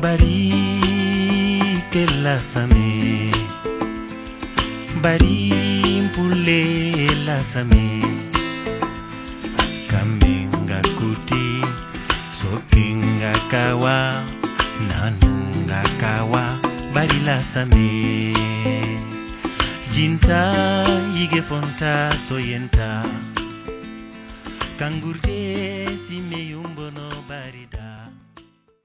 bari ke la same bari mpule la same kamenga kuti sokinga kawa nanunga kawa bari la same jinta yige fonta soyenta kangurte si meyumba